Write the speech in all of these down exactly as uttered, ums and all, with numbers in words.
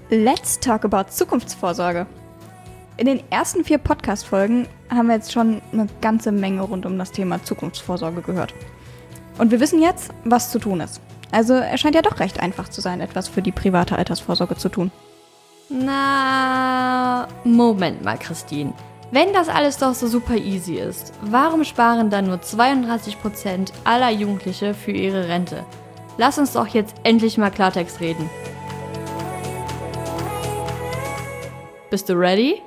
Let's talk about Zukunftsvorsorge. In den ersten vier Podcast-Folgen haben wir jetzt schon eine ganze Menge rund um das Thema Zukunftsvorsorge gehört. Und wir wissen jetzt, was zu tun ist. Also es scheint ja doch recht einfach zu sein, etwas für die private Altersvorsorge zu tun. Na, Moment mal, Christine. Wenn das alles doch so super easy ist, warum sparen dann nur zweiunddreißig Prozent aller Jugendliche für ihre Rente? Lass uns doch jetzt endlich mal Klartext reden. Bist du ready?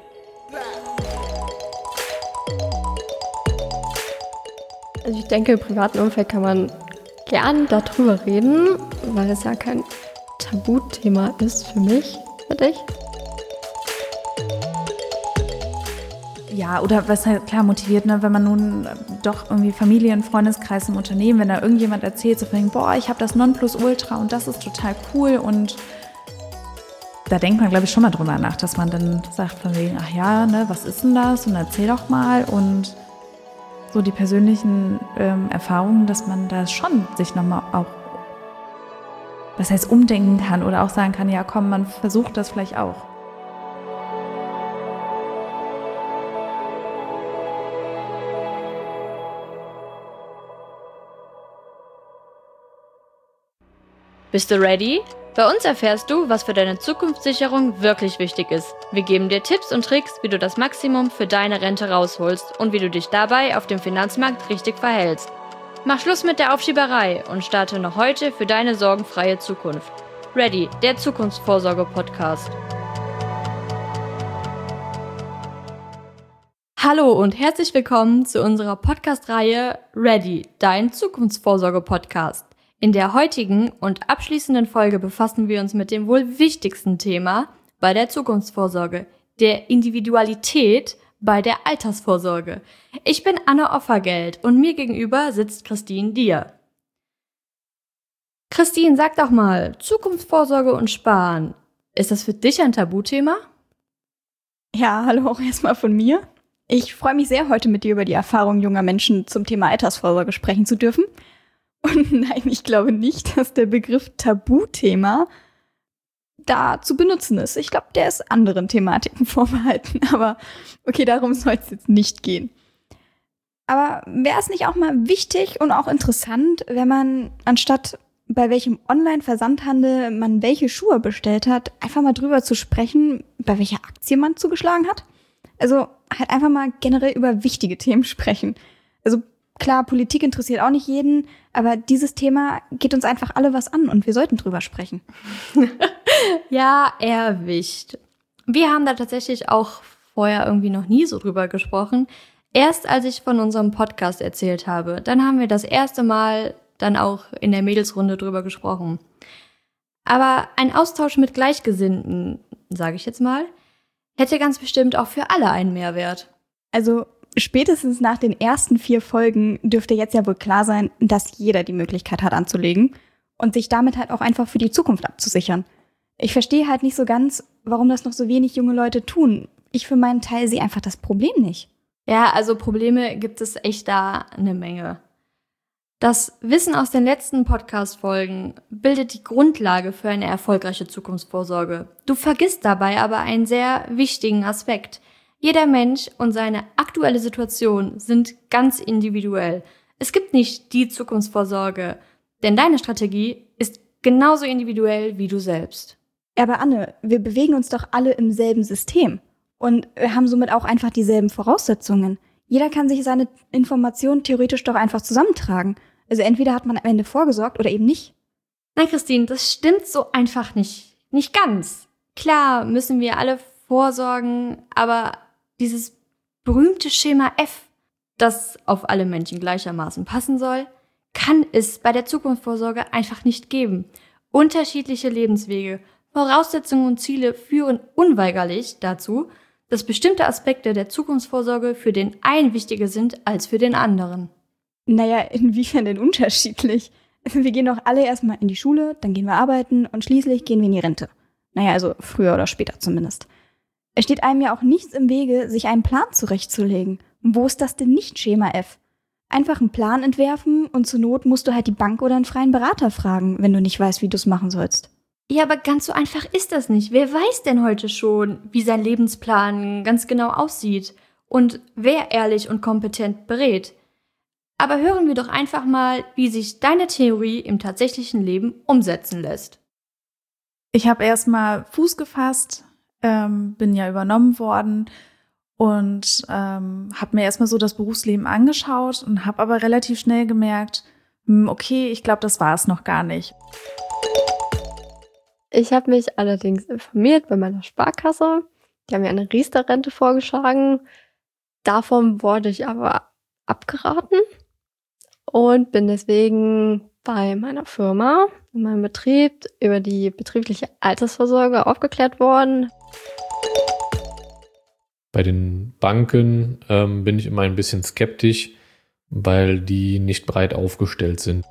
Also ich denke, im privaten Umfeld kann man gern darüber reden, weil es ja kein Tabuthema ist für mich, für dich. Ja, oder was halt klar motiviert, ne, wenn man nun doch irgendwie Familien, Freundeskreis im Unternehmen, wenn da irgendjemand erzählt, so von wegen, boah, ich habe das Nonplusultra und das ist total cool, und da denkt man, glaube ich, schon mal drüber nach, dass man dann sagt von wegen, ach ja, ne, was ist denn das, und erzähl doch mal, und so die persönlichen ähm, Erfahrungen, dass man da schon sich nochmal auch, was heißt, umdenken kann oder auch sagen kann, ja komm, man versucht das vielleicht auch. Bist du ready? Bei uns erfährst du, was für deine Zukunftssicherung wirklich wichtig ist. Wir geben dir Tipps und Tricks, wie du das Maximum für deine Rente rausholst und wie du dich dabei auf dem Finanzmarkt richtig verhältst. Mach Schluss mit der Aufschieberei und starte noch heute für deine sorgenfreie Zukunft. Ready, der Zukunftsvorsorge-Podcast. Hallo und herzlich willkommen zu unserer Podcast-Reihe Ready, dein Zukunftsvorsorge-Podcast. In der heutigen und abschließenden Folge befassen wir uns mit dem wohl wichtigsten Thema bei der Zukunftsvorsorge, der Individualität bei der Altersvorsorge. Ich bin Anne Offergeld und mir gegenüber sitzt Christine Dier. Christine, sag doch mal, Zukunftsvorsorge und Sparen, ist das für dich ein Tabuthema? Ja, hallo auch erstmal von mir. Ich freue mich sehr, heute mit dir über die Erfahrungen junger Menschen zum Thema Altersvorsorge sprechen zu dürfen. Und nein, ich glaube nicht, dass der Begriff Tabuthema da zu benutzen ist. Ich glaube, der ist anderen Thematiken vorbehalten. Aber okay, darum soll es jetzt nicht gehen. Aber wäre es nicht auch mal wichtig und auch interessant, wenn man anstatt bei welchem Online-Versandhandel man welche Schuhe bestellt hat, einfach mal drüber zu sprechen, bei welcher Aktie man zugeschlagen hat? Also halt einfach mal generell über wichtige Themen sprechen. Also klar, Politik interessiert auch nicht jeden, aber dieses Thema geht uns einfach alle was an und wir sollten drüber sprechen. Ja, erwischt. Wir haben da tatsächlich auch vorher irgendwie noch nie so drüber gesprochen. Erst als ich von unserem Podcast erzählt habe, dann haben wir das erste Mal dann auch in der Mädelsrunde drüber gesprochen. Aber ein Austausch mit Gleichgesinnten, sage ich jetzt mal, hätte ganz bestimmt auch für alle einen Mehrwert. Also spätestens nach den ersten vier Folgen dürfte jetzt ja wohl klar sein, dass jeder die Möglichkeit hat anzulegen und sich damit halt auch einfach für die Zukunft abzusichern. Ich verstehe halt nicht so ganz, warum das noch so wenig junge Leute tun. Ich für meinen Teil sehe einfach das Problem nicht. Ja, also Probleme gibt es echt da eine Menge. Das Wissen aus den letzten Podcast-Folgen bildet die Grundlage für eine erfolgreiche Zukunftsvorsorge. Du vergisst dabei aber einen sehr wichtigen Aspekt. Jeder Mensch und seine aktuelle Situation sind ganz individuell. Es gibt nicht die Zukunftsvorsorge, denn deine Strategie ist genauso individuell wie du selbst. Aber Anne, wir bewegen uns doch alle im selben System und wir haben somit auch einfach dieselben Voraussetzungen. Jeder kann sich seine Informationen theoretisch doch einfach zusammentragen. Also entweder hat man am Ende vorgesorgt oder eben nicht. Nein, Christine, das stimmt so einfach nicht. Nicht ganz. Klar müssen wir alle vorsorgen, aber dieses berühmte Schema F, das auf alle Menschen gleichermaßen passen soll, kann es bei der Zukunftsvorsorge einfach nicht geben. Unterschiedliche Lebenswege, Voraussetzungen und Ziele führen unweigerlich dazu, dass bestimmte Aspekte der Zukunftsvorsorge für den einen wichtiger sind als für den anderen. Naja, inwiefern denn unterschiedlich? Wir gehen doch alle erstmal in die Schule, dann gehen wir arbeiten und schließlich gehen wir in die Rente. Naja, also früher oder später zumindest. Es steht einem ja auch nichts im Wege, sich einen Plan zurechtzulegen. Und wo ist das denn nicht Schema F? Einfach einen Plan entwerfen und zur Not musst du halt die Bank oder einen freien Berater fragen, wenn du nicht weißt, wie du es machen sollst. Ja, aber ganz so einfach ist das nicht. Wer weiß denn heute schon, wie sein Lebensplan ganz genau aussieht und wer ehrlich und kompetent berät? Aber hören wir doch einfach mal, wie sich deine Theorie im tatsächlichen Leben umsetzen lässt. Ich habe erstmal Fuß gefasst, ähm, bin ja übernommen worden und ähm, habe mir erstmal so das Berufsleben angeschaut und habe aber relativ schnell gemerkt, hm, okay, ich glaube, das war es noch gar nicht. Ich habe mich allerdings informiert bei meiner Sparkasse. Die haben mir eine Riester-Rente vorgeschlagen. Davon wurde ich aber abgeraten und bin deswegen bei meiner Firma, in meinem Betrieb, über die betriebliche Altersvorsorge aufgeklärt worden. Bei den Banken ähm, bin ich immer ein bisschen skeptisch, weil die nicht breit aufgestellt sind.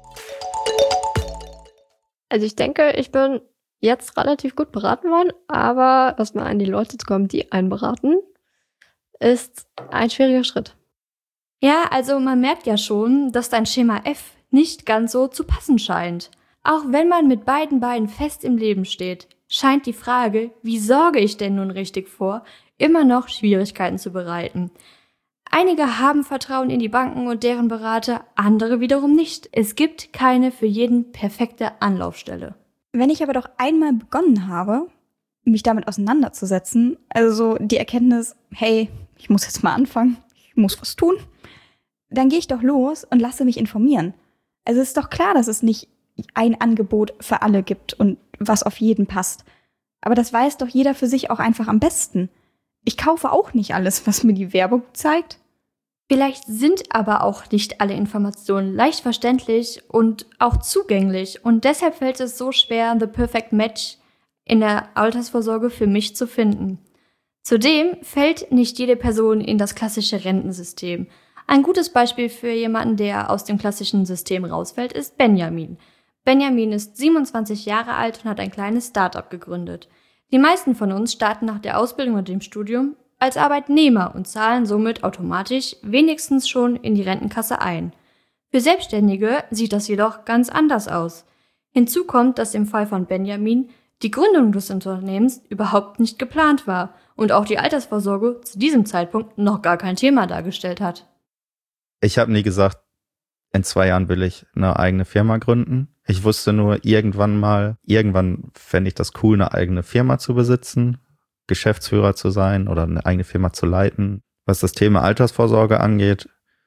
Also ich denke, ich bin jetzt relativ gut beraten worden, aber erstmal an die Leute zu kommen, die einen beraten, ist ein schwieriger Schritt. Ja, also man merkt ja schon, dass dein Schema F nicht ganz so zu passen scheint. Auch wenn man mit beiden Beinen fest im Leben steht, scheint die Frage, wie sorge ich denn nun richtig vor, immer noch Schwierigkeiten zu bereiten. Einige haben Vertrauen in die Banken und deren Berater, andere wiederum nicht. Es gibt keine für jeden perfekte Anlaufstelle. Wenn ich aber doch einmal begonnen habe, mich damit auseinanderzusetzen, also die Erkenntnis, hey, ich muss jetzt mal anfangen, ich muss was tun, dann gehe ich doch los und lasse mich informieren. Also es ist doch klar, dass es nicht ein Angebot für alle gibt und was auf jeden passt. Aber das weiß doch jeder für sich auch einfach am besten. Ich kaufe auch nicht alles, was mir die Werbung zeigt. Vielleicht sind aber auch nicht alle Informationen leicht verständlich und auch zugänglich. Und deshalb fällt es so schwer, the perfect match in der Altersvorsorge für mich zu finden. Zudem fällt nicht jede Person in das klassische Rentensystem. Ein gutes Beispiel für jemanden, der aus dem klassischen System rausfällt, ist Benjamin. Benjamin ist siebenundzwanzig Jahre alt und hat ein kleines Start-up gegründet. Die meisten von uns starten nach der Ausbildung und dem Studium als Arbeitnehmer und zahlen somit automatisch wenigstens schon in die Rentenkasse ein. Für Selbstständige sieht das jedoch ganz anders aus. Hinzu kommt, dass im Fall von Benjamin die Gründung des Unternehmens überhaupt nicht geplant war und auch die Altersvorsorge zu diesem Zeitpunkt noch gar kein Thema dargestellt hat. Ich habe nie gesagt, in zwei Jahren will ich eine eigene Firma gründen. Ich wusste nur irgendwann mal, irgendwann fände ich das cool, eine eigene Firma zu besitzen, Geschäftsführer zu sein oder eine eigene Firma zu leiten. Was das Thema Altersvorsorge angeht,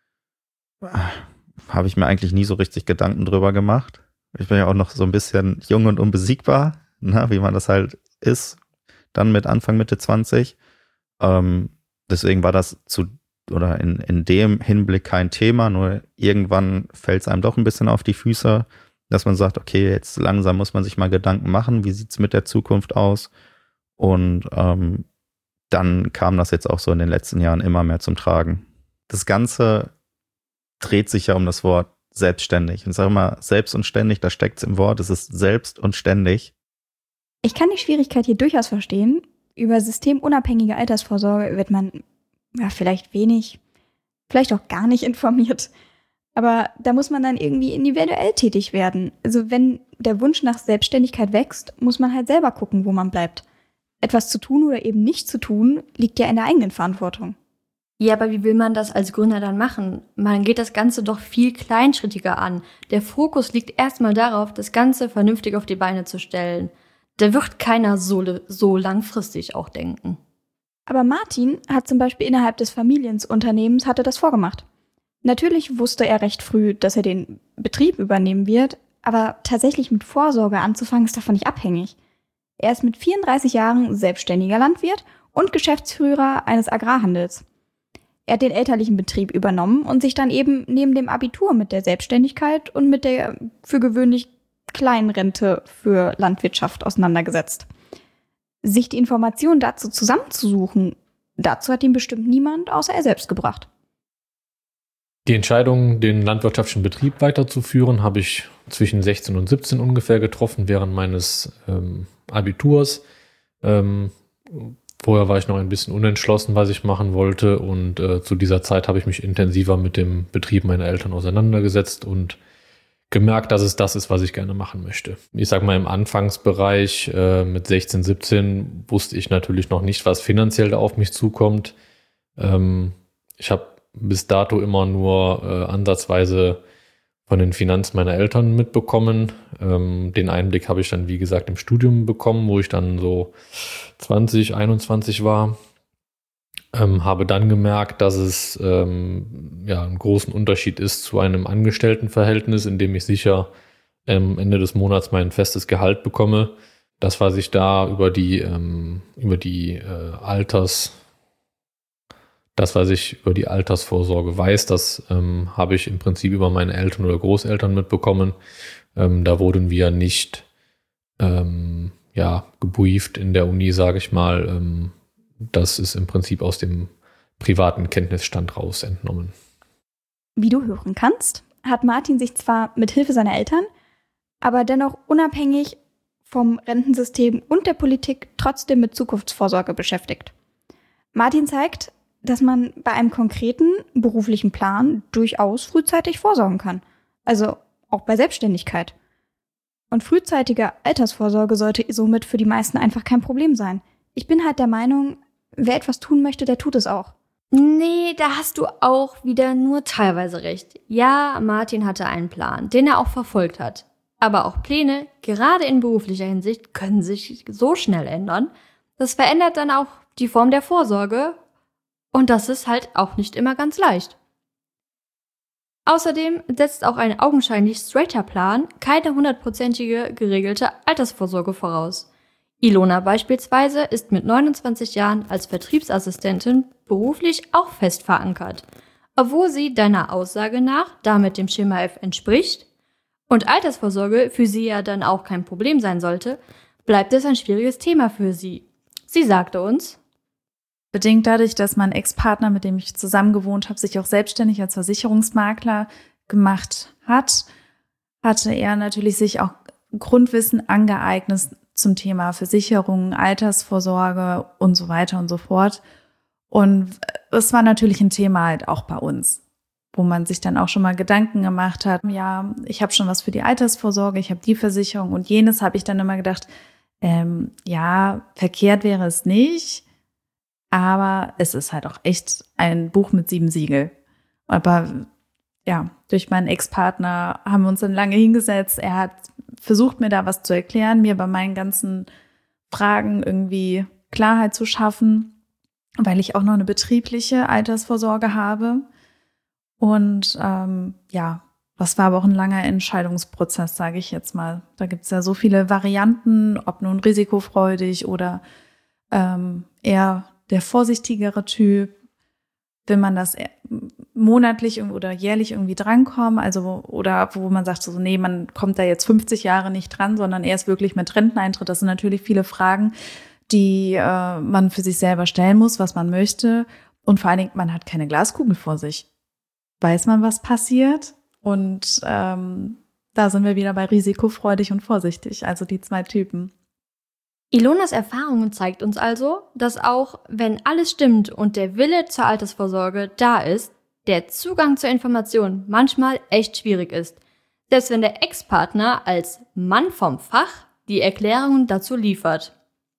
habe ich mir eigentlich nie so richtig Gedanken drüber gemacht. Ich bin ja auch noch so ein bisschen jung und unbesiegbar, ne, wie man das halt ist, dann mit Anfang, Mitte zwanzig. Ähm, deswegen war das zu oder in, in dem Hinblick kein Thema, nur irgendwann fällt es einem doch ein bisschen auf die Füße, dass man sagt, okay, jetzt langsam muss man sich mal Gedanken machen, wie sieht's mit der Zukunft aus? Und ähm, dann kam das jetzt auch so in den letzten Jahren immer mehr zum Tragen. Das Ganze dreht sich ja um das Wort selbstständig. Und ich sage immer, selbst und ständig, da steckt's im Wort, es ist selbst und ständig. Ich kann die Schwierigkeit hier durchaus verstehen. Über systemunabhängige Altersvorsorge wird man ja vielleicht wenig, vielleicht auch gar nicht informiert. Aber da muss man dann irgendwie individuell tätig werden. Also wenn der Wunsch nach Selbstständigkeit wächst, muss man halt selber gucken, wo man bleibt. Etwas zu tun oder eben nicht zu tun, liegt ja in der eigenen Verantwortung. Ja, aber wie will man das als Gründer dann machen? Man geht das Ganze doch viel kleinschrittiger an. Der Fokus liegt erstmal darauf, das Ganze vernünftig auf die Beine zu stellen. Da wird keiner so, so langfristig auch denken. Aber Martin hat zum Beispiel innerhalb des Familienunternehmens hatte das vorgemacht. Natürlich wusste er recht früh, dass er den Betrieb übernehmen wird, aber tatsächlich mit Vorsorge anzufangen ist davon nicht abhängig. Er ist mit vierunddreißig Jahren selbstständiger Landwirt und Geschäftsführer eines Agrarhandels. Er hat den elterlichen Betrieb übernommen und sich dann eben neben dem Abitur mit der Selbstständigkeit und mit der für gewöhnlich kleinen Rente für Landwirtschaft auseinandergesetzt. Sich die Informationen dazu zusammenzusuchen, dazu hat ihm bestimmt niemand außer er selbst gebracht. Die Entscheidung, den landwirtschaftlichen Betrieb weiterzuführen, habe ich zwischen sechzehn und siebzehn ungefähr getroffen, während meines ähm, Abiturs. Ähm, vorher war ich noch ein bisschen unentschlossen, was ich machen wollte, und äh, zu dieser Zeit habe ich mich intensiver mit dem Betrieb meiner Eltern auseinandergesetzt und gemerkt, dass es das ist, was ich gerne machen möchte. Ich sag mal, im Anfangsbereich äh, mit sechzehn, siebzehn wusste ich natürlich noch nicht, was finanziell da auf mich zukommt. Ähm, ich habe bis dato immer nur äh, ansatzweise von den Finanzen meiner Eltern mitbekommen. Ähm, den Einblick habe ich dann, wie gesagt, im Studium bekommen, wo ich dann so zwanzig, einundzwanzig war. Ähm, habe dann gemerkt, dass es ähm, ja, einen großen Unterschied ist zu einem Angestelltenverhältnis, in dem ich sicher am Ende des Monats mein festes Gehalt bekomme. Das, was ich da über die, ähm, über die äh, Alters, das, was ich über die Altersvorsorge weiß, das ähm, habe ich im Prinzip über meine Eltern oder Großeltern mitbekommen. Ähm, da wurden wir nicht ähm, ja, gebrieft in der Uni, sage ich mal. Ähm, Das ist im Prinzip aus dem privaten Kenntnisstand raus entnommen. Wie du hören kannst, hat Martin sich zwar mit Hilfe seiner Eltern, aber dennoch unabhängig vom Rentensystem und der Politik trotzdem mit Zukunftsvorsorge beschäftigt. Martin zeigt, dass man bei einem konkreten beruflichen Plan durchaus frühzeitig vorsorgen kann. Also auch bei Selbstständigkeit. Und frühzeitige Altersvorsorge sollte somit für die meisten einfach kein Problem sein. Ich bin halt der Meinung, wer etwas tun möchte, der tut es auch. Nee, da hast du auch wieder nur teilweise recht. Ja, Martin hatte einen Plan, den er auch verfolgt hat. Aber auch Pläne, gerade in beruflicher Hinsicht, können sich so schnell ändern. Das verändert dann auch die Form der Vorsorge. Und das ist halt auch nicht immer ganz leicht. Außerdem setzt auch ein augenscheinlich straighter Plan keine hundertprozentige geregelte Altersvorsorge voraus. Ilona beispielsweise ist mit neunundzwanzig Jahren als Vertriebsassistentin beruflich auch fest verankert, obwohl sie deiner Aussage nach damit dem Schema F entspricht und Altersvorsorge für sie ja dann auch kein Problem sein sollte, bleibt es ein schwieriges Thema für sie. Sie sagte uns: Bedingt dadurch, dass mein Ex-Partner, mit dem ich zusammen gewohnt habe, sich auch selbstständig als Versicherungsmakler gemacht hat, hatte er natürlich sich auch Grundwissen angeeignet zum Thema Versicherungen, Altersvorsorge und so weiter und so fort. Und es war natürlich ein Thema halt auch bei uns, wo man sich dann auch schon mal Gedanken gemacht hat, ja, ich habe schon was für die Altersvorsorge, ich habe die Versicherung und jenes, habe ich dann immer gedacht, ähm, ja, verkehrt wäre es nicht, aber es ist halt auch echt ein Buch mit sieben Siegel. Aber ja, durch meinen Ex-Partner haben wir uns dann lange hingesetzt. Er hat versucht, mir da was zu erklären, mir bei meinen ganzen Fragen irgendwie Klarheit zu schaffen, weil ich auch noch eine betriebliche Altersvorsorge habe. Und ähm, ja, das war aber auch ein langer Entscheidungsprozess, sage ich jetzt mal. Da gibt es ja so viele Varianten, ob nun risikofreudig oder ähm, eher der vorsichtigere Typ. Will man das monatlich oder jährlich irgendwie drankommen, also oder wo man sagt so, nee, man kommt da jetzt fünfzig Jahre nicht dran, sondern erst wirklich mit Renteneintritt. Das sind natürlich viele Fragen, die äh, man für sich selber stellen muss, was man möchte. Und vor allen Dingen, man hat keine Glaskugel vor sich. Weiß man, was passiert? Und ähm, da sind wir wieder bei risikofreudig und vorsichtig, also die zwei Typen. Ilonas Erfahrungen zeigt uns also, dass auch wenn alles stimmt und der Wille zur Altersvorsorge da ist, der Zugang zur Information manchmal echt schwierig ist. Selbst wenn der Ex-Partner als Mann vom Fach die Erklärungen dazu liefert.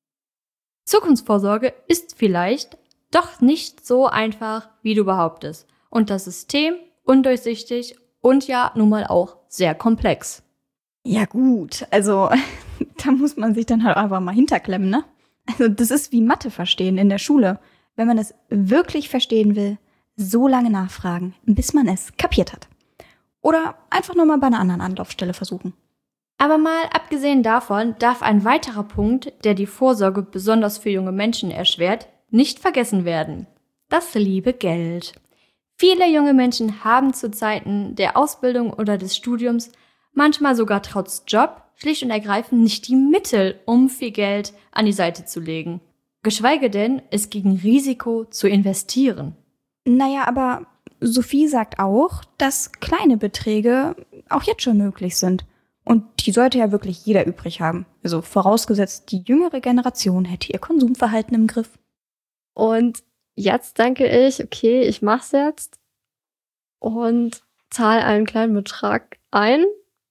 Zukunftsvorsorge ist vielleicht doch nicht so einfach, wie du behauptest. Und das System undurchsichtig und ja nun mal auch sehr komplex. Ja gut, also da muss man sich dann halt einfach mal hinterklemmen, ne? Also das ist wie Mathe verstehen in der Schule. Wenn man es wirklich verstehen will, so lange nachfragen, bis man es kapiert hat. Oder einfach nur mal bei einer anderen Anlaufstelle versuchen. Aber mal abgesehen davon darf ein weiterer Punkt, der die Vorsorge besonders für junge Menschen erschwert, nicht vergessen werden. Das liebe Geld. Viele junge Menschen haben zu Zeiten der Ausbildung oder des Studiums, manchmal sogar trotz Job, schlicht und ergreifend nicht die Mittel, um viel Geld an die Seite zu legen. Geschweige denn, es gegen Risiko zu investieren. Naja, aber Sophie sagt auch, dass kleine Beträge auch jetzt schon möglich sind. Und die sollte ja wirklich jeder übrig haben. Also vorausgesetzt, die jüngere Generation hätte ihr Konsumverhalten im Griff. Und jetzt denke ich, okay, ich mach's jetzt und zahle einen kleinen Betrag ein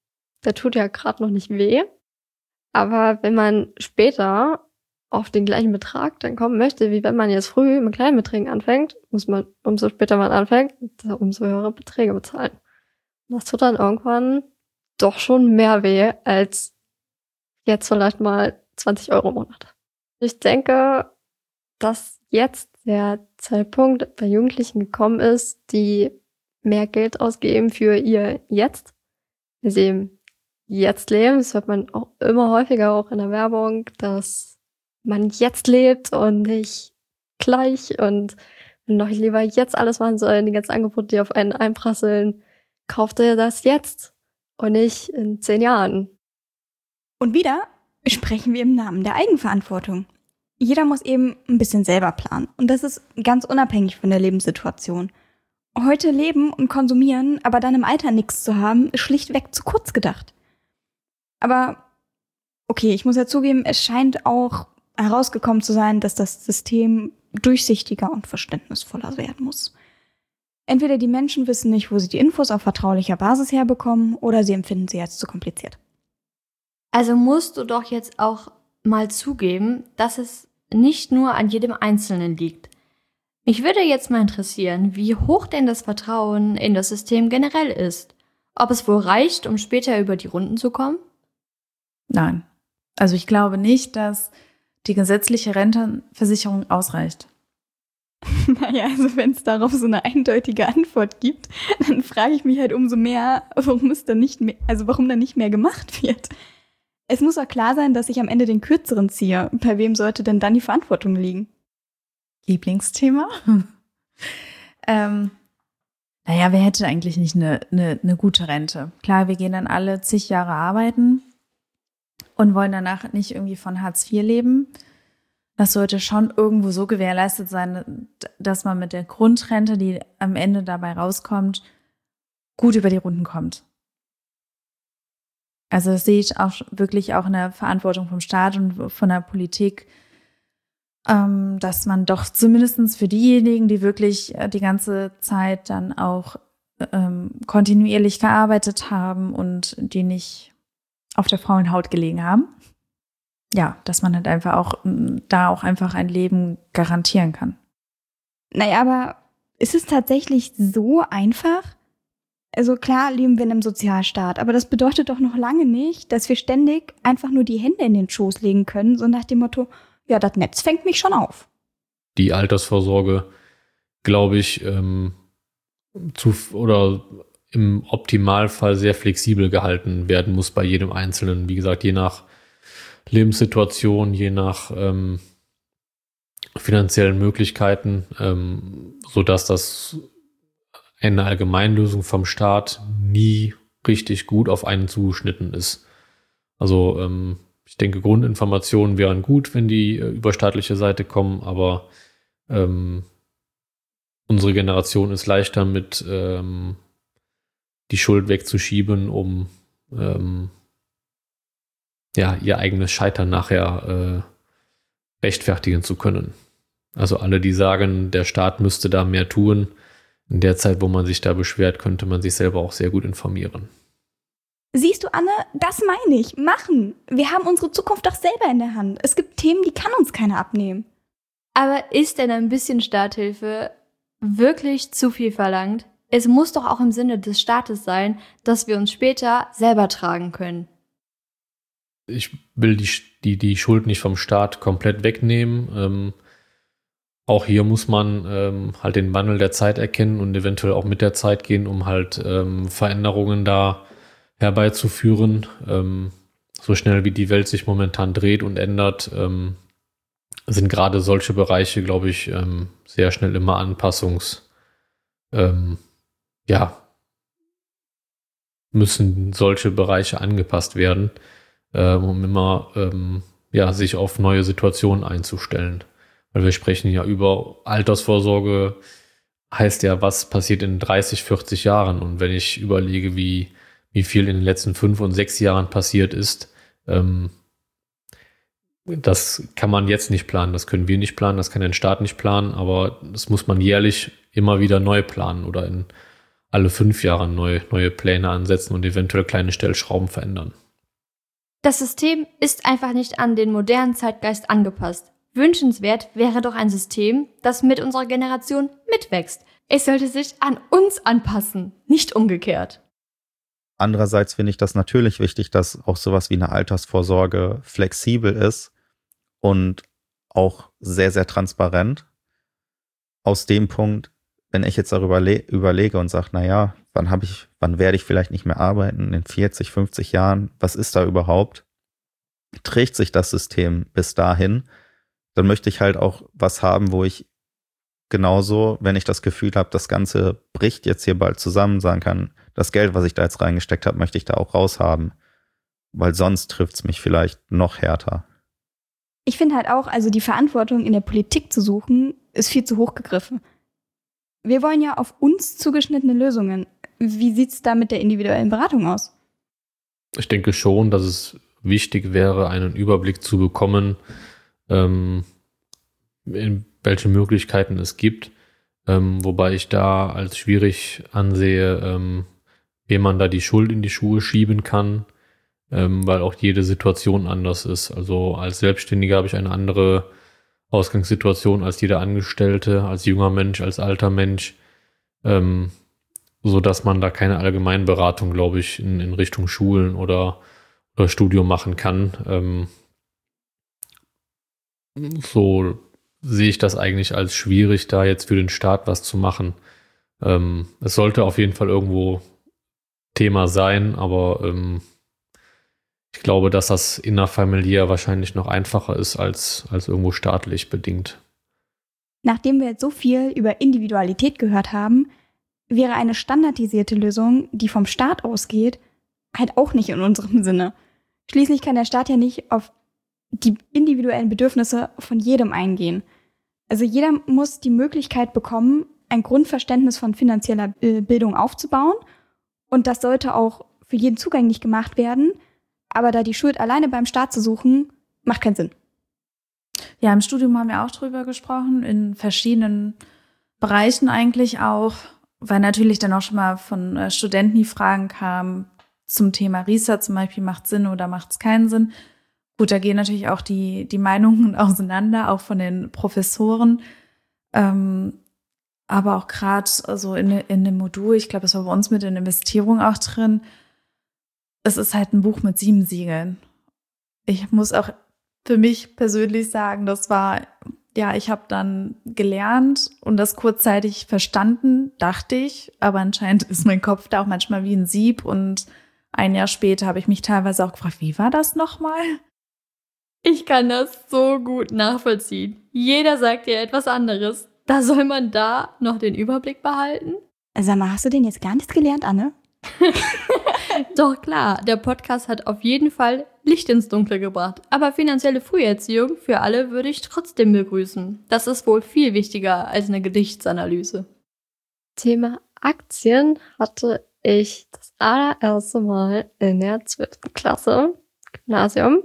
der tut ja gerade noch nicht weh. Aber wenn man später auf den gleichen Betrag dann kommen möchte, wie wenn man jetzt früh mit kleinen Beträgen anfängt, muss man, umso später man anfängt, umso höhere Beträge bezahlen. Und das tut dann irgendwann doch schon mehr weh als jetzt vielleicht mal zwanzig Euro im Monat. Ich denke, dass jetzt der Zeitpunkt bei Jugendlichen gekommen ist, die mehr Geld ausgeben für ihr Jetzt. Wir sehen jetzt leben, das hört man auch immer häufiger auch in der Werbung, dass man jetzt lebt und nicht gleich und noch lieber jetzt alles machen soll, die ganzen Angebote, die auf einen einprasseln, kauft ihr das jetzt und nicht in zehn Jahren. Und wieder sprechen wir im Namen der Eigenverantwortung. Jeder muss eben ein bisschen selber planen. Und das ist ganz unabhängig von der Lebenssituation. Heute leben und konsumieren, aber dann im Alter nichts zu haben, ist schlichtweg zu kurz gedacht. Aber okay, ich muss ja zugeben, es scheint auch herausgekommen zu sein, dass das System durchsichtiger und verständnisvoller werden muss. Entweder die Menschen wissen nicht, wo sie die Infos auf vertraulicher Basis herbekommen, oder sie empfinden sie als zu kompliziert. Also musst du doch jetzt auch mal zugeben, dass es nicht nur an jedem Einzelnen liegt. Mich würde jetzt mal interessieren, wie hoch denn das Vertrauen in das System generell ist. Ob es wohl reicht, um später über die Runden zu kommen? Nein. Also ich glaube nicht, dass die gesetzliche Rentenversicherung ausreicht. Naja, also wenn es darauf so eine eindeutige Antwort gibt, dann frage ich mich halt umso mehr, warum es dann nicht mehr, also warum dann nicht mehr gemacht wird. Es muss auch klar sein, dass ich am Ende den Kürzeren ziehe. Bei wem sollte denn dann die Verantwortung liegen? Lieblingsthema? ähm, naja, wer hätte eigentlich nicht eine, eine, eine gute Rente? Klar, wir gehen dann alle zig Jahre arbeiten und wollen danach nicht irgendwie von Hartz vier leben. Das sollte schon irgendwo so gewährleistet sein, dass man mit der Grundrente, die am Ende dabei rauskommt, gut über die Runden kommt. Also das sehe ich auch wirklich auch in der Verantwortung vom Staat und von der Politik, ähm, dass man doch zumindest für diejenigen, die wirklich die ganze Zeit dann auch ähm, kontinuierlich gearbeitet haben und die nicht auf der faulen Haut gelegen haben, ja, dass man halt einfach auch da auch einfach ein Leben garantieren kann. Naja, aber ist es tatsächlich so einfach? Also klar leben wir in einem Sozialstaat, aber das bedeutet doch noch lange nicht, dass wir ständig einfach nur die Hände in den Schoß legen können, so nach dem Motto, ja, das Netz fängt mich schon auf. Die Altersvorsorge, glaube ich, ähm, zu oder im Optimalfall sehr flexibel gehalten werden muss bei jedem Einzelnen. Wie gesagt, je nach Lebenssituation, je nach ähm, finanziellen Möglichkeiten, ähm, sodass das eine Allgemeinlösung vom Staat nie richtig gut auf einen zugeschnitten ist. Also ähm, ich denke, Grundinformationen wären gut, wenn die äh, über staatliche Seite kommen, aber ähm, unsere Generation ist leichter mit ähm, die Schuld wegzuschieben, um ähm, ja, ihr eigenes Scheitern nachher äh, rechtfertigen zu können. Also alle, die sagen, der Staat müsste da mehr tun, in der Zeit, wo man sich da beschwert, könnte man sich selber auch sehr gut informieren. Siehst du, Anne, das meine ich. Machen. Wir haben unsere Zukunft doch selber in der Hand. Es gibt Themen, die kann uns keiner abnehmen. Aber ist denn ein bisschen Starthilfe wirklich zu viel verlangt? Es muss doch auch im Sinne des Staates sein, dass wir uns später selber tragen können. Ich will die, die, die Schuld nicht vom Staat komplett wegnehmen. Ähm, auch hier muss man ähm, halt den Wandel der Zeit erkennen und eventuell auch mit der Zeit gehen, um halt ähm, Veränderungen da herbeizuführen. Ähm, so schnell wie die Welt sich momentan dreht und ändert, ähm, sind gerade solche Bereiche, glaube ich, ähm, sehr schnell immer Anpassungs, ähm, ja, müssen solche Bereiche angepasst werden, äh, um immer ähm, ja, sich auf neue Situationen einzustellen. Weil wir sprechen ja über Altersvorsorge, heißt ja, was passiert in dreißig, vierzig Jahren. Und wenn ich überlege, wie, wie viel in den letzten fünf und sechs Jahren passiert ist, ähm, das kann man jetzt nicht planen, das können wir nicht planen, das kann der Staat nicht planen, aber das muss man jährlich immer wieder neu planen oder in alle fünf Jahre neu, neue Pläne ansetzen und eventuell kleine Stellschrauben verändern. Das System ist einfach nicht an den modernen Zeitgeist angepasst. Wünschenswert wäre doch ein System, das mit unserer Generation mitwächst. Es sollte sich an uns anpassen, nicht umgekehrt. Andererseits finde ich das natürlich wichtig, dass auch sowas wie eine Altersvorsorge flexibel ist und auch sehr, sehr transparent. Aus dem Punkt, wenn ich jetzt darüber le- überlege und sage, naja, wann habe ich, wann werde ich vielleicht nicht mehr arbeiten, in vierzig, fünfzig Jahren, was ist da überhaupt? Trägt sich das System bis dahin? Dann möchte ich halt auch was haben, wo ich genauso, wenn ich das Gefühl habe, das Ganze bricht jetzt hier bald zusammen, sagen kann, das Geld, was ich da jetzt reingesteckt habe, möchte ich da auch raushaben. Weil sonst trifft es mich vielleicht noch härter. Ich finde halt auch, also die Verantwortung in der Politik zu suchen, ist viel zu hoch gegriffen. Wir wollen ja auf uns zugeschnittene Lösungen. Wie sieht es da mit der individuellen Beratung aus? Ich denke schon, dass es wichtig wäre, einen Überblick zu bekommen, ähm, in welche Möglichkeiten es gibt. Ähm, wobei ich da als schwierig ansehe, ähm, wem man da die Schuld in die Schuhe schieben kann, ähm, weil auch jede Situation anders ist. Also als Selbstständiger habe ich eine andere Ausgangssituation als jeder Angestellte, als junger Mensch, als alter Mensch, ähm, so dass man da keine Allgemeinberatung, glaube ich, in, in Richtung Schulen oder, oder Studium machen kann. Ähm, so sehe ich das eigentlich als schwierig, da jetzt für den Staat was zu machen. Ähm, es sollte auf jeden Fall irgendwo Thema sein, aber ähm, ich glaube, dass das innerfamiliär wahrscheinlich noch einfacher ist als, als irgendwo staatlich bedingt. Nachdem wir jetzt so viel über Individualität gehört haben, wäre eine standardisierte Lösung, die vom Staat ausgeht, halt auch nicht in unserem Sinne. Schließlich kann der Staat ja nicht auf die individuellen Bedürfnisse von jedem eingehen. Also jeder muss die Möglichkeit bekommen, ein Grundverständnis von finanzieller Bildung aufzubauen. Und das sollte auch für jeden zugänglich gemacht werden. Aber da die Schuld alleine beim Staat zu suchen, macht keinen Sinn. Ja, im Studium haben wir auch drüber gesprochen, in verschiedenen Bereichen eigentlich auch, weil natürlich dann auch schon mal von äh, Studenten die Fragen kamen zum Thema Riester zum Beispiel, macht Sinn oder macht es keinen Sinn. Gut, da gehen natürlich auch die, die Meinungen auseinander, auch von den Professoren. Ähm, aber auch gerade also in, in dem Modul, ich glaube, das war bei uns mit den Investierungen auch drin, es ist halt ein Buch mit sieben Siegeln. Ich muss auch für mich persönlich sagen, das war, ja, ich habe dann gelernt und das kurzzeitig verstanden, dachte ich, aber anscheinend ist mein Kopf da auch manchmal wie ein Sieb und ein Jahr später habe ich mich teilweise auch gefragt, wie war das nochmal? Ich kann das so gut nachvollziehen. Jeder sagt dir etwas anderes. Da soll man da noch den Überblick behalten? Sag mal, hast du denn jetzt gar nichts gelernt, Anne? Doch klar, der Podcast hat auf jeden Fall Licht ins Dunkle gebracht. Aber finanzielle Früherziehung für alle würde ich trotzdem begrüßen. Das ist wohl viel wichtiger als eine Gedichtsanalyse. Thema Aktien hatte ich das allererste Mal in der zwölften Klasse, Gymnasium.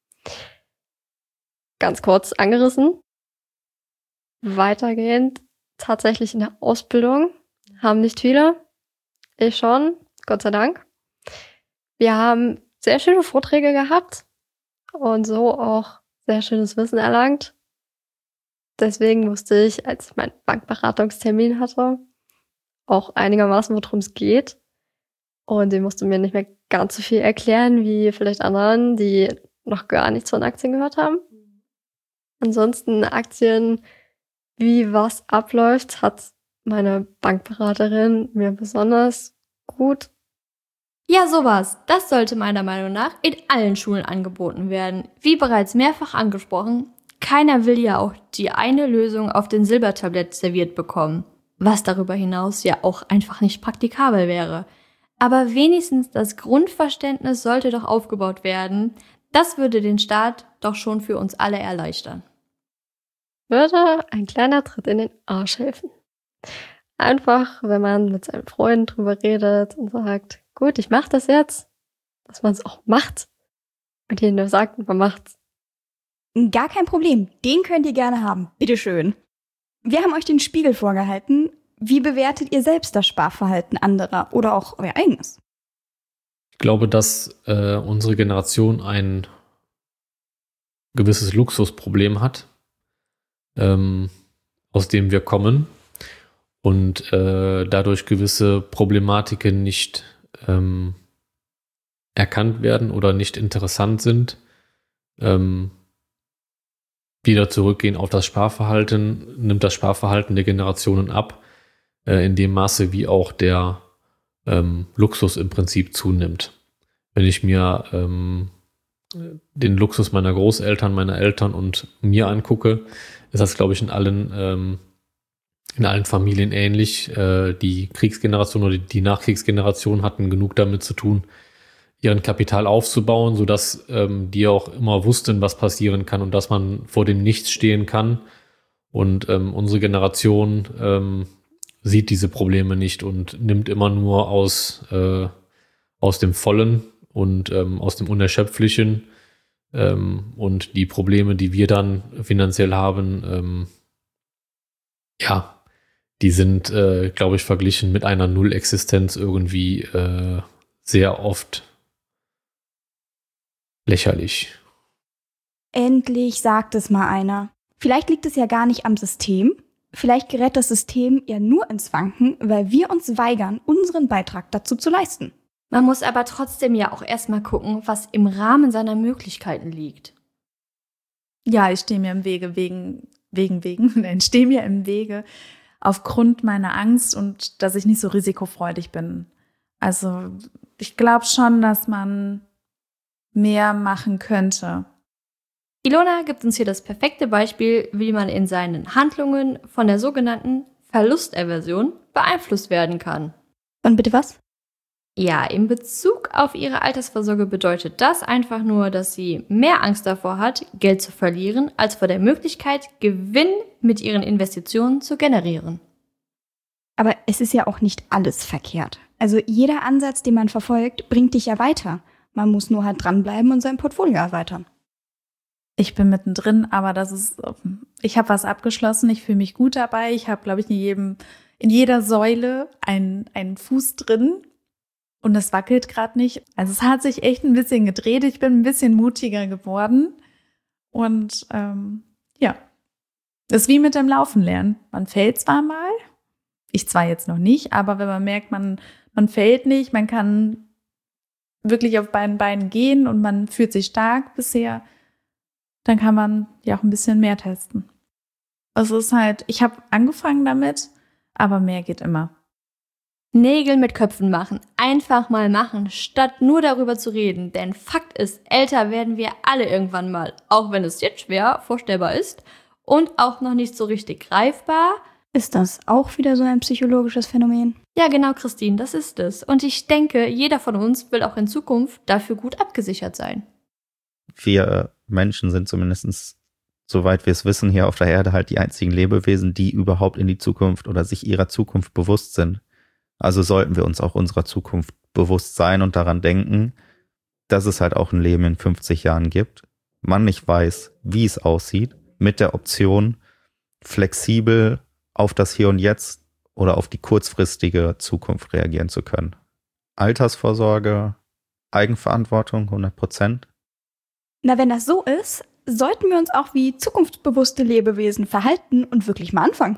Ganz kurz angerissen. Weitergehend tatsächlich in der Ausbildung. Haben nicht viele. Ich schon, Gott sei Dank. Wir haben sehr schöne Vorträge gehabt und so auch sehr schönes Wissen erlangt. Deswegen wusste ich, als ich meinen Bankberatungstermin hatte, auch einigermaßen, worum es geht. Und sie musste mir nicht mehr ganz so viel erklären, wie vielleicht anderen, die noch gar nichts von Aktien gehört haben. Ansonsten Aktien, wie was abläuft, hat meine Bankberaterin mir besonders gut. Ja, sowas. Das sollte meiner Meinung nach in allen Schulen angeboten werden. Wie bereits mehrfach angesprochen, keiner will ja auch die eine Lösung auf den Silbertablett serviert bekommen, was darüber hinaus ja auch einfach nicht praktikabel wäre. Aber wenigstens das Grundverständnis sollte doch aufgebaut werden. Das würde den Staat doch schon für uns alle erleichtern. Würde ein kleiner Tritt in den Arsch helfen. Einfach, wenn man mit seinen Freunden drüber redet und sagt, gut, ich mach das jetzt, dass man es auch macht. Und ihnen nur sagt, man macht's. Gar kein Problem, den könnt ihr gerne haben, bitteschön. Wir haben euch den Spiegel vorgehalten Wie bewertet ihr selbst das Sparverhalten anderer oder auch euer eigenes? Ich glaube, dass äh, unsere Generation ein gewisses Luxusproblem hat, ähm, aus dem wir kommen und äh, dadurch gewisse Problematiken nicht ähm, erkannt werden oder nicht interessant sind. Ähm, wieder zurückgehen auf das Sparverhalten, nimmt das Sparverhalten der Generationen ab, äh, in dem Maße, wie auch der ähm, Luxus im Prinzip zunimmt. Wenn ich mir ähm, den Luxus meiner Großeltern, meiner Eltern und mir angucke, ist das, glaube ich, in allen, ähm, in allen Familien ähnlich. Äh, die Kriegsgeneration oder die Nachkriegsgeneration hatten genug damit zu tun, ihren Kapital aufzubauen, sodass ähm, die auch immer wussten, was passieren kann und dass man vor dem Nichts stehen kann. Und ähm, unsere Generation ähm, sieht diese Probleme nicht und nimmt immer nur aus, äh, aus dem Vollen und ähm, aus dem Unerschöpflichen. Ähm, und die Probleme, die wir dann finanziell haben, ähm, ja, die sind, äh, glaube ich, verglichen mit einer Nullexistenz irgendwie äh, sehr oft lächerlich. Endlich sagt es mal einer. Vielleicht liegt es ja gar nicht am System. Vielleicht gerät das System ja nur ins Wanken, weil wir uns weigern, unseren Beitrag dazu zu leisten. Man muss aber trotzdem ja auch erstmal gucken, was im Rahmen seiner Möglichkeiten liegt. Ja, ich stehe mir im Wege wegen, wegen, wegen, nein, stehe mir im Wege aufgrund meiner Angst und dass ich nicht so risikofreudig bin. Also ich glaube schon, dass man mehr machen könnte. Ilona gibt uns hier das perfekte Beispiel, wie man in seinen Handlungen von der sogenannten Verlustaversion beeinflusst werden kann. Und bitte was? Ja, in Bezug auf ihre Altersvorsorge bedeutet das einfach nur, dass sie mehr Angst davor hat, Geld zu verlieren, als vor der Möglichkeit, Gewinn mit ihren Investitionen zu generieren. Aber es ist ja auch nicht alles verkehrt. Also jeder Ansatz, den man verfolgt, bringt dich ja weiter. Man muss nur halt dranbleiben und sein Portfolio erweitern. Ich bin mittendrin, aber das ist, ich habe was abgeschlossen, ich fühle mich gut dabei. Ich habe, glaube ich, in jedem, in jeder Säule einen, einen Fuß drin. Und das wackelt gerade nicht. Also es hat sich echt ein bisschen gedreht. Ich bin ein bisschen mutiger geworden. Und ähm, ja, das ist wie mit dem Laufen lernen. Man fällt zwar mal, ich zwar jetzt noch nicht, aber wenn man merkt, man, man fällt nicht, man kann wirklich auf beiden Beinen gehen und man fühlt sich stark bisher, dann kann man ja auch ein bisschen mehr testen. Also es ist halt, ich habe angefangen damit, aber mehr geht immer. Nägel mit Köpfen machen. Einfach mal machen, statt nur darüber zu reden. Denn Fakt ist, älter werden wir alle irgendwann mal. Auch wenn es jetzt schwer vorstellbar ist und auch noch nicht so richtig greifbar. Ist das auch wieder so ein psychologisches Phänomen? Ja, genau, Christine, das ist es. Und ich denke, jeder von uns will auch in Zukunft dafür gut abgesichert sein. Wir Menschen sind zumindest, soweit wir es wissen, hier auf der Erde halt die einzigen Lebewesen, die überhaupt in die Zukunft oder sich ihrer Zukunft bewusst sind. Also sollten wir uns auch unserer Zukunft bewusst sein und daran denken, dass es halt auch ein Leben in fünfzig Jahren gibt. Man nicht weiß, wie es aussieht, mit der Option, flexibel auf das Hier und Jetzt oder auf die kurzfristige Zukunft reagieren zu können. Altersvorsorge, Eigenverantwortung, hundert Prozent. Na, wenn das so ist, sollten wir uns auch wie zukunftsbewusste Lebewesen verhalten und wirklich mal anfangen.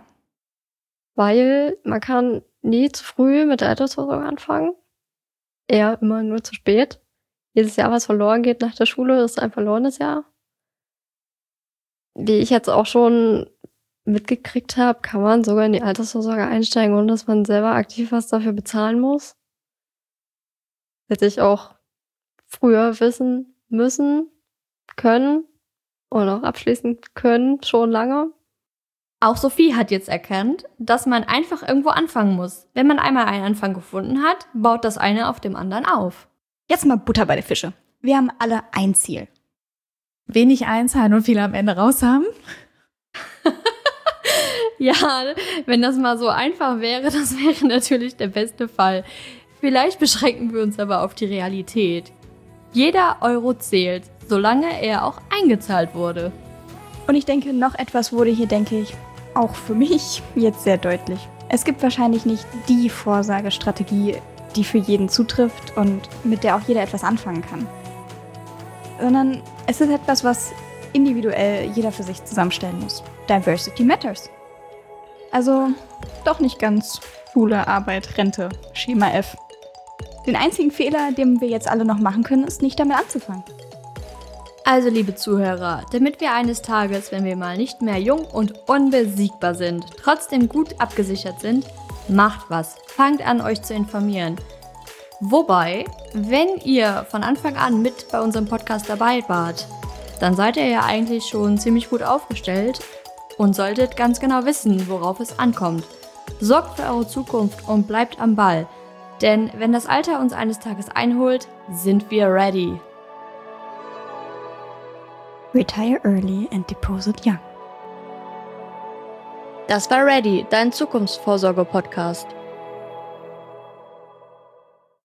Weil man kann nie zu früh mit der Altersvorsorge anfangen. Eher immer nur zu spät. Jedes Jahr, was verloren geht nach der Schule, ist ein verlorenes Jahr. Wie ich jetzt auch schon mitgekriegt habe, kann man sogar in die Altersvorsorge einsteigen, ohne dass man selber aktiv was dafür bezahlen muss. Hätte ich auch früher wissen müssen, können und auch abschließen können, schon lange. Auch Sophie hat jetzt erkannt, dass man einfach irgendwo anfangen muss. Wenn man einmal einen Anfang gefunden hat, baut das eine auf dem anderen auf. Jetzt mal Butter bei den Fische. Wir haben alle ein Ziel. Wenig einzahlen und viel am Ende raus haben. Ja, wenn das mal so einfach wäre, das wäre natürlich der beste Fall. Vielleicht beschränken wir uns aber auf die Realität. Jeder Euro zählt, solange er auch eingezahlt wurde. Und ich denke, noch etwas wurde hier, denke ich, auch für mich jetzt sehr deutlich. Es gibt wahrscheinlich nicht die Vorsorgestrategie, die für jeden zutrifft und mit der auch jeder etwas anfangen kann. Sondern es ist etwas, was individuell jeder für sich zusammenstellen muss. Diversity matters. Also doch nicht ganz Schule, Arbeit, Rente, Schema F. Den einzigen Fehler, den wir jetzt alle noch machen können, ist nicht damit anzufangen. Also, liebe Zuhörer, damit wir eines Tages, wenn wir mal nicht mehr jung und unbesiegbar sind, trotzdem gut abgesichert sind, macht was. Fangt an, euch zu informieren. Wobei, wenn ihr von Anfang an mit bei unserem Podcast dabei wart, dann seid ihr ja eigentlich schon ziemlich gut aufgestellt und solltet ganz genau wissen, worauf es ankommt. Sorgt für eure Zukunft und bleibt am Ball. Denn wenn das Alter uns eines Tages einholt, sind wir ready. Retire early and deposit young. Das war Ready, dein Zukunftsvorsorge-Podcast.